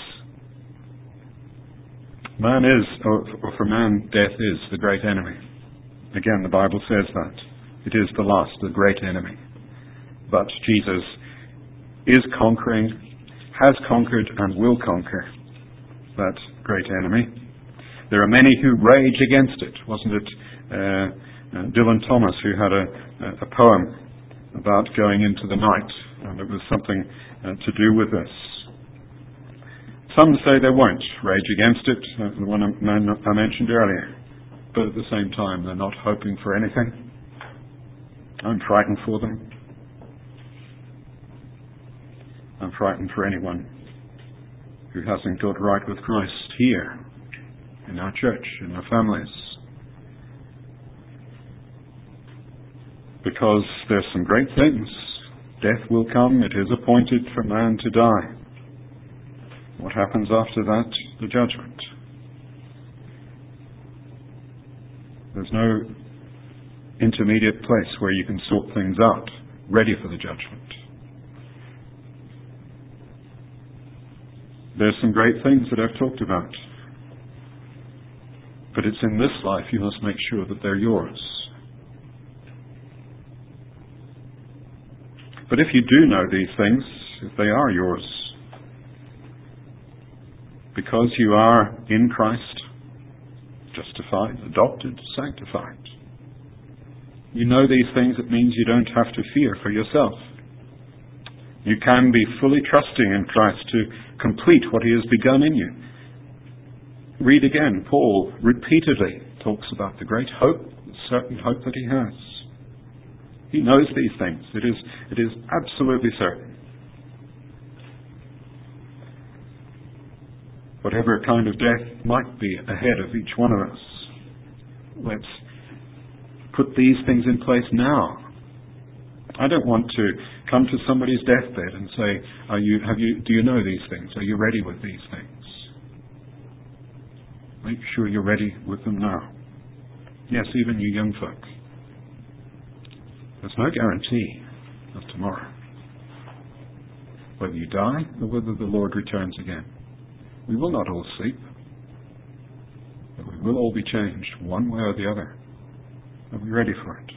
Man is, or for man, death is the great enemy. Again, the Bible says that. It is the last, the great enemy. But Jesus is conquering, has conquered, and will conquer that great enemy. There are many who rage against it. Wasn't it Dylan Thomas who had a poem about going into the night, and it was something to do with this. Some say they won't rage against it, the one I mentioned earlier, but at the same time they're not hoping for anything. I'm frightened for them. I'm frightened for anyone who hasn't got right with Christ here, in our church, in our families. Because there's some great things. Death will come. It is appointed for man to die. What happens after that? The judgment. There's no intermediate place where you can sort things out, ready for the judgment. There's some great things that I've talked about. But it's in this life you must make sure that they're yours. But if you do know these things, if they are yours, because you are in Christ, justified, adopted, sanctified, you know these things, it means you don't have to fear for yourself. You can be fully trusting in Christ to complete what He has begun in you. Read again, Paul repeatedly talks about the great hope, the certain hope that he has. He knows these things. It is absolutely certain. Whatever kind of death might be ahead of each one of us, let's put these things in place now. I don't want to come to somebody's deathbed and say, do you know these things? Are you ready with these things? Make sure you're ready with them now. Yes, even you young folk. There's no guarantee of tomorrow. Whether you die or whether the Lord returns again. We will not all sleep, but we will all be changed one way or the other. Are we ready for it?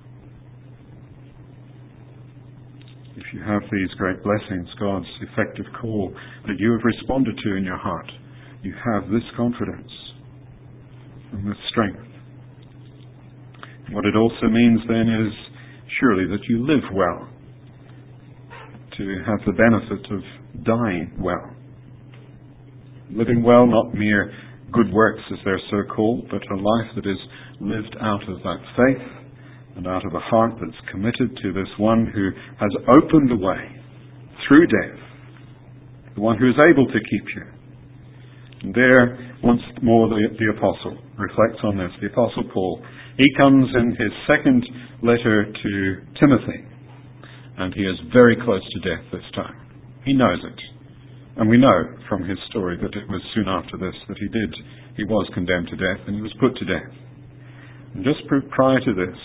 If you have these great blessings, God's effective call that you have responded to in your heart, you have this confidence and this strength. What it also means then is surely that you live well, to have the benefit of dying well. Living well, not mere good works, as they're so called, but a life that is lived out of that faith and out of a heart that's committed to this one who has opened the way through death, the one who is able to keep you. And there, once more, the Apostle reflects on this. The Apostle Paul, he comes in his second letter to Timothy, and he is very close to death this time. He knows it. And we know from his story that it was soon after this that he was condemned to death and he was put to death. And just prior to this,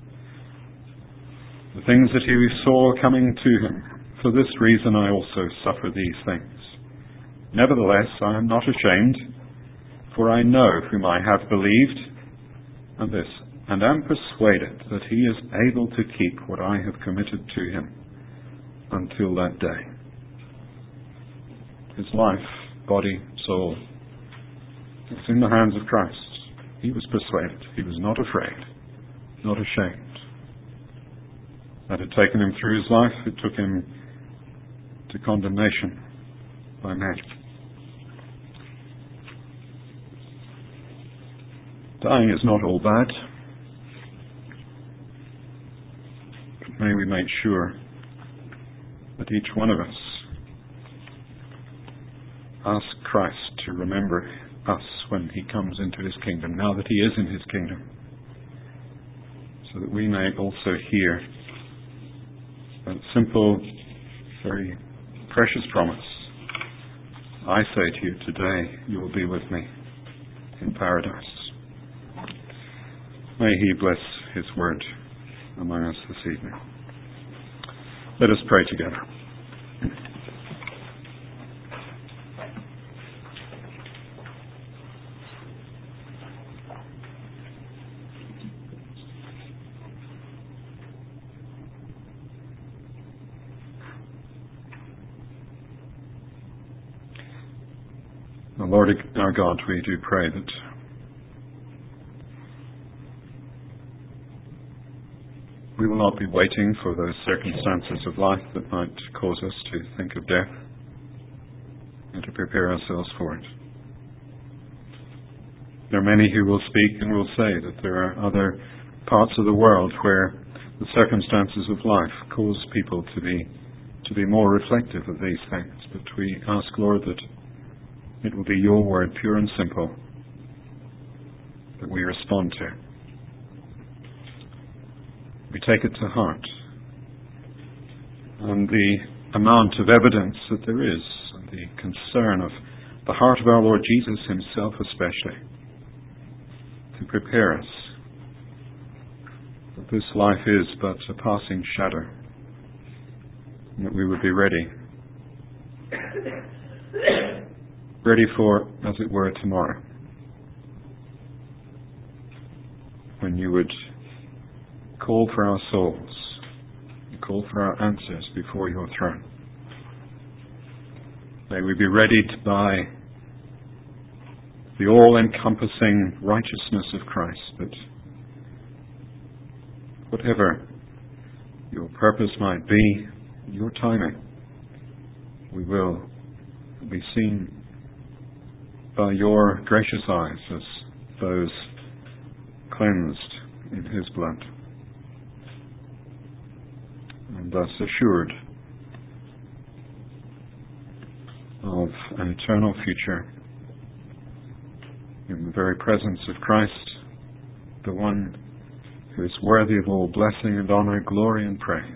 the things that he saw coming to him, for this reason I also suffer these things. Nevertheless, I am not ashamed, for I know whom I have believed, and am persuaded that he is able to keep what I have committed to him until that day. His life, body, soul, is in the hands of Christ. He was persuaded. He was not afraid, not ashamed. That had taken him through his life. It took him to condemnation by men. Dying is not all bad. But may we make sure that each one of us ask Christ to remember us when he comes into his kingdom, now that he is in his kingdom, so that we may also hear that simple, very precious promise. I say to you, today you will be with me in paradise. May he bless his word among us this evening. Let us pray together. Lord our God, we do pray that we will not be waiting for those circumstances of life that might cause us to think of death and to prepare ourselves for it. There are many who will speak and will say that there are other parts of the world where the circumstances of life cause people to be more reflective of these things. But we ask, Lord, that it will be your word, pure and simple, that we respond to. We take it to heart. And the amount of evidence that there is, and the concern of the heart of our Lord Jesus himself especially, to prepare us that this life is but a passing shadow, and that we would be ready for, as it were, tomorrow, when you would call for our souls, and call for our answers before your throne. May we be readied by the all-encompassing righteousness of Christ, that whatever your purpose might be, your timing, we will be seen by your gracious eyes as those cleansed in his blood, and thus assured of an eternal future in the very presence of Christ, the one who is worthy of all blessing and honor, glory and praise.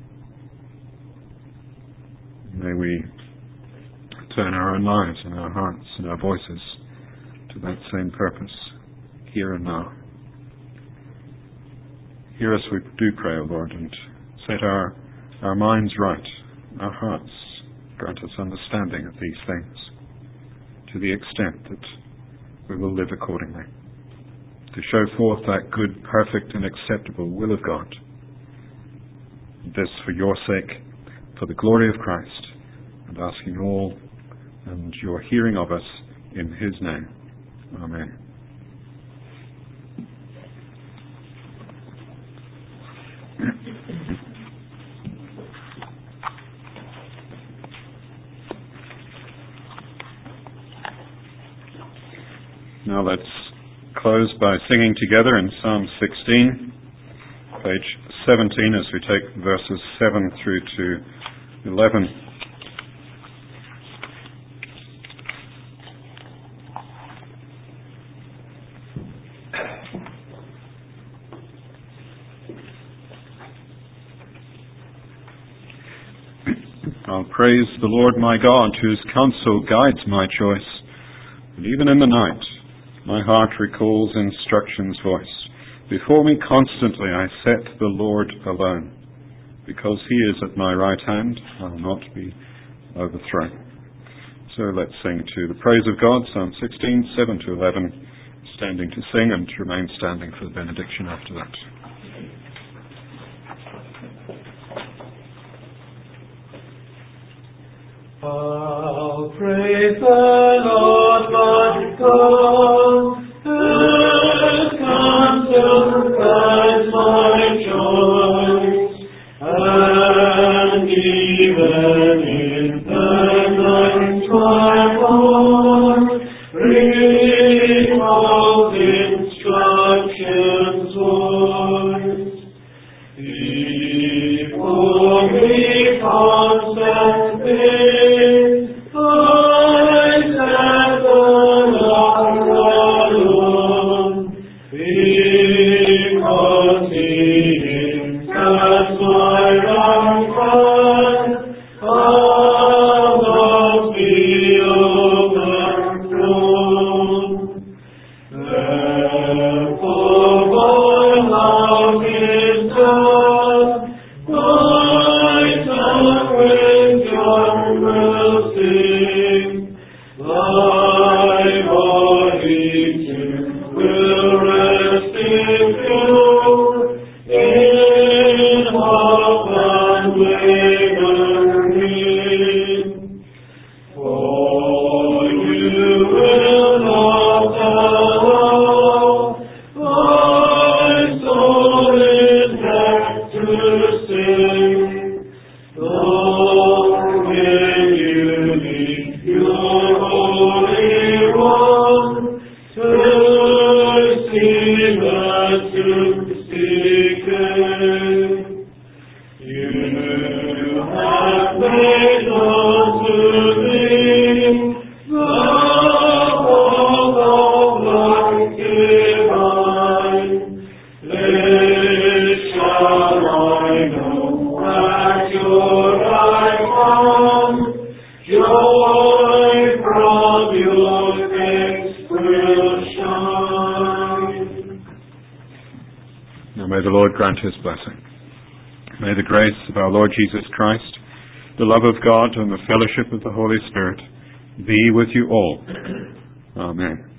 May we turn our own lives and our hearts and our voices to that same purpose, here and now. Hear us, we do pray, O Lord, and set our minds right, our hearts. Grant us understanding of these things to the extent that we will live accordingly, to show forth that good, perfect and acceptable will of God. This for your sake, for the glory of Christ, and asking all and your hearing of us in his name. Amen. Now let's close by singing together in Psalm 16, page 17, as we take verses 7 through to 11. I'll praise the Lord my God, whose counsel guides my choice. And even in the night, my heart recalls instruction's voice. Before me constantly I set the Lord alone. Because he is at my right hand, I'll not be overthrown. So let's sing to the praise of God, Psalm 16, 7 to 11, standing to sing and to remain standing for the benediction after that. I'll praise the Lord my God, whose counsel guides my choice, and even in the night my heart recalls instruction's voice. Before me constantly grant his blessing. May the grace of our Lord Jesus Christ, the love of God, and the fellowship of the Holy Spirit be with you all. Amen.